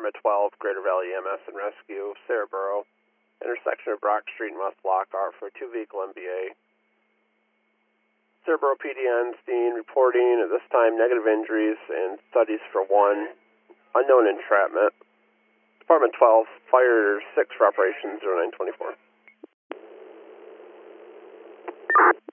Department 12, Greater Valley EMS and Rescue, Sarahboro, intersection of Brock Street and West Lockhart for a 2-vehicle MBA. Sarahboro PD on scene reporting at this time negative injuries and studies for 1, unknown entrapment. Department 12, Fire 6 for Operation 0924.